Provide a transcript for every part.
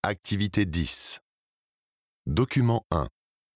Activité 10. Document 1.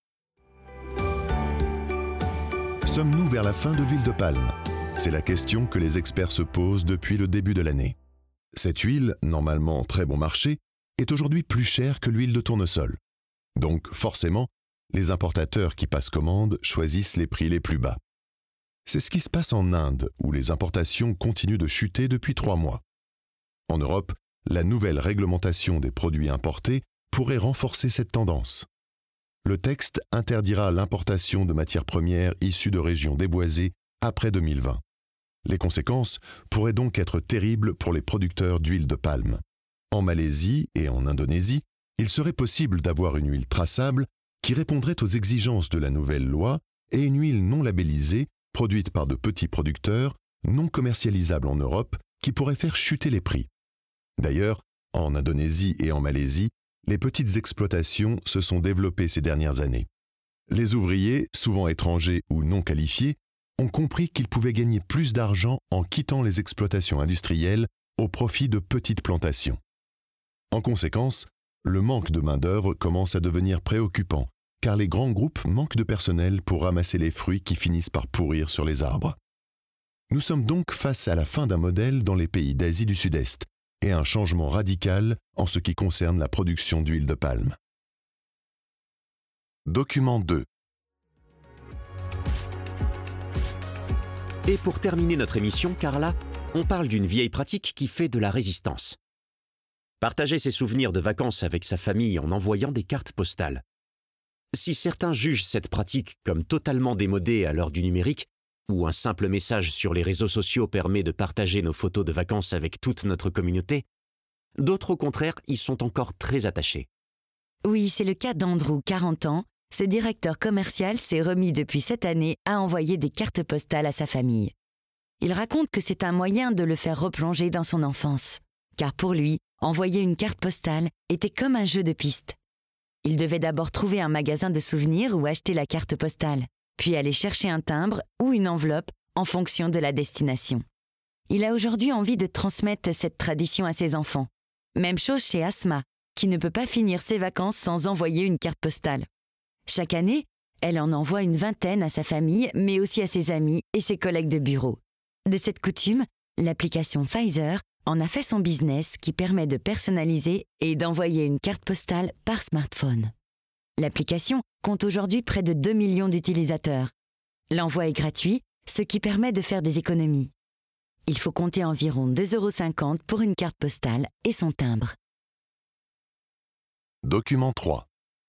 Sommes-nous vers la fin de l'huile de palme ? C'est la question que les experts se posent depuis le début de l'année. Cette huile, normalement très bon marché, est aujourd'hui plus chère que l'huile de tournesol. Donc forcément, les importateurs qui passent commande choisissent les prix les plus bas. C'est ce qui se passe en Inde, où les importations continuent de chuter depuis 3 mois. En Europe, la nouvelle réglementation des produits importés pourrait renforcer cette tendance. Le texte interdira l'importation de matières premières issues de régions déboisées après 2020. Les conséquences pourraient donc être terribles pour les producteurs d'huile de palme. En Malaisie et en Indonésie, il serait possible d'avoir une huile traçable qui répondrait aux exigences de la nouvelle loi et une huile non labellisée, produite par de petits producteurs, non commercialisable en Europe, qui pourrait faire chuter les prix. D'ailleurs, en Indonésie et en Malaisie, les petites exploitations se sont développées ces dernières années. Les ouvriers, souvent étrangers ou non qualifiés, ont compris qu'ils pouvaient gagner plus d'argent en quittant les exploitations industrielles au profit de petites plantations. En conséquence, le manque de main-d'œuvre commence à devenir préoccupant, car les grands groupes manquent de personnel pour ramasser les fruits qui finissent par pourrir sur les arbres. Nous sommes donc face à la fin d'un modèle dans les pays d'Asie du Sud-Est et un changement radical en ce qui concerne la production d'huile de palme. Document 2. Et pour terminer notre émission, Carla, on parle d'une vieille pratique qui fait de la résistance. Partager ses souvenirs de vacances avec sa famille en envoyant des cartes postales. Si certains jugent cette pratique comme totalement démodée à l'heure du numérique, où un simple message sur les réseaux sociaux permet de partager nos photos de vacances avec toute notre communauté, d'autres au contraire y sont encore très attachés. Oui, c'est le cas d'Andrew, 40 ans. Ce directeur commercial s'est remis depuis cette année à envoyer des cartes postales à sa famille. Il raconte que c'est un moyen de le faire replonger dans son enfance. Car pour lui, envoyer une carte postale était comme un jeu de piste. Il devait d'abord trouver un magasin de souvenirs où acheter la carte postale, puis aller chercher un timbre ou une enveloppe en fonction de la destination. Il a aujourd'hui envie de transmettre cette tradition à ses enfants. Même chose chez Asma, qui ne peut pas finir ses vacances sans envoyer une carte postale. Chaque année, elle en envoie une 20aine à sa famille, mais aussi à ses amis et ses collègues de bureau. De cette coutume, l'application Pfizer en a fait son business qui permet de personnaliser et d'envoyer une carte postale par smartphone. L'application compte aujourd'hui près de 2 millions d'utilisateurs. L'envoi est gratuit, ce qui permet de faire des économies. Il faut compter environ 2,50 € pour une carte postale et son timbre. Document 3.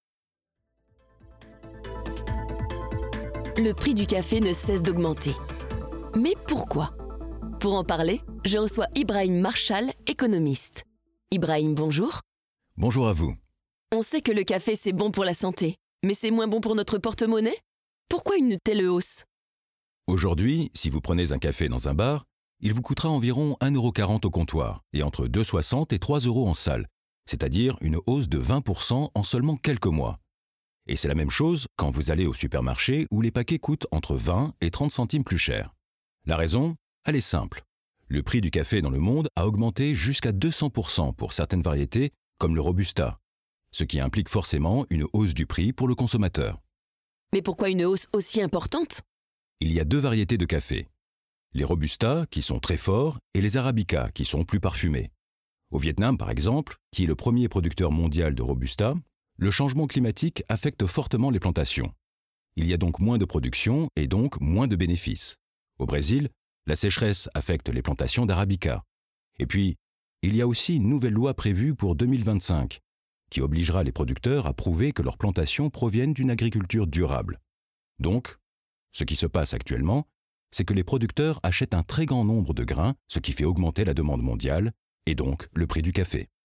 Le prix du café ne cesse d'augmenter. Mais pourquoi ? Pour en parler, je reçois Ibrahim Marchal, économiste. Ibrahim, bonjour. Bonjour à vous. On sait que le café c'est bon pour la santé, mais c'est moins bon pour notre porte-monnaie ? Pourquoi une telle hausse ? Aujourd'hui, si vous prenez un café dans un bar, il vous coûtera environ 1,40 € au comptoir et entre 2,60 € et 3 € en salle, c'est-à-dire une hausse de 20% en seulement quelques mois. Et c'est la même chose quand vous allez au supermarché où les paquets coûtent entre 20 et 30 centimes plus cher. La raison ? Elle est simple. Le prix du café dans le monde a augmenté jusqu'à 200% pour certaines variétés, comme le Robusta, ce qui implique forcément une hausse du prix pour le consommateur. Mais pourquoi une hausse aussi importante ? Il y a 2 variétés de café. Les Robusta, qui sont très forts, et les Arabica, qui sont plus parfumés. Au Vietnam, par exemple, qui est le premier producteur mondial de Robusta, le changement climatique affecte fortement les plantations. Il y a donc moins de production et donc moins de bénéfices. Au Brésil, la sécheresse affecte les plantations d'Arabica. Et puis, il y a aussi une nouvelle loi prévue pour 2025, qui obligera les producteurs à prouver que leurs plantations proviennent d'une agriculture durable. Donc, ce qui se passe actuellement, c'est que les producteurs achètent un très grand nombre de grains, ce qui fait augmenter la demande mondiale, et donc le prix du café.